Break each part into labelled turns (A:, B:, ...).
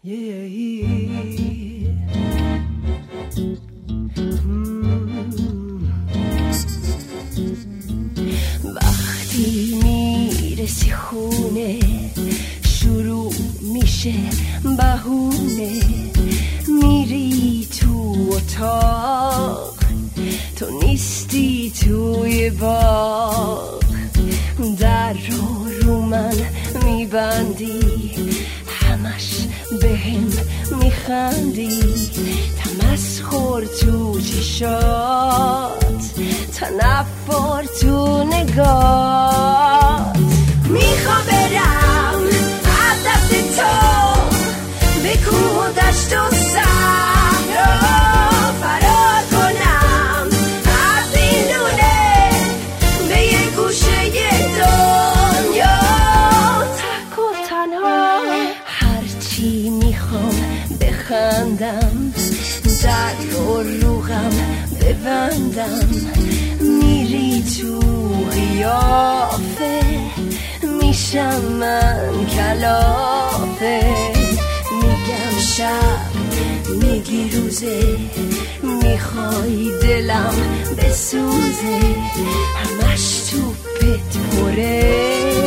A: وقتی میرسی خونه شروع میشه بهونه، میری تو اتاق تو نیستی توی باغ، در رو من میبندی همش بهم میخندی، تمسخر تو چشات تنفر تو نگات، میخوام برم از دست تو به کوه و دشت و صحرا فرار کنم از این لونه به یه گوشه دنیا تک و تنها، هرچی میخوام بخندم در روغم ببندم، میری تو قیافه میشم من کلافه، میگم شب میگی روزه میخوای دلم بسوزه، همش توپت پره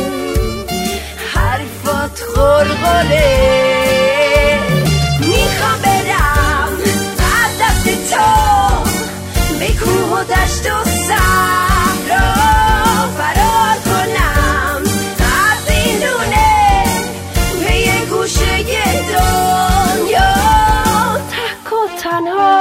A: حرفات غرغره، میخوام برم از دست تو به کوه و دشت و صحرا فرار کنم از این لونه به یه گوشه دنیا تک و تنها.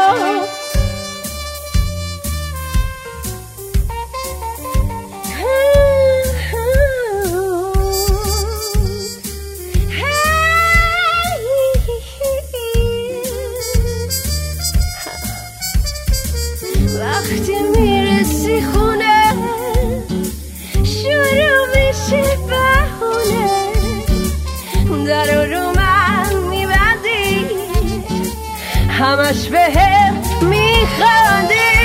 A: وقتی میرسی خونه شروع میشه بهونه، در رو من میبندی همش بهم میخندی،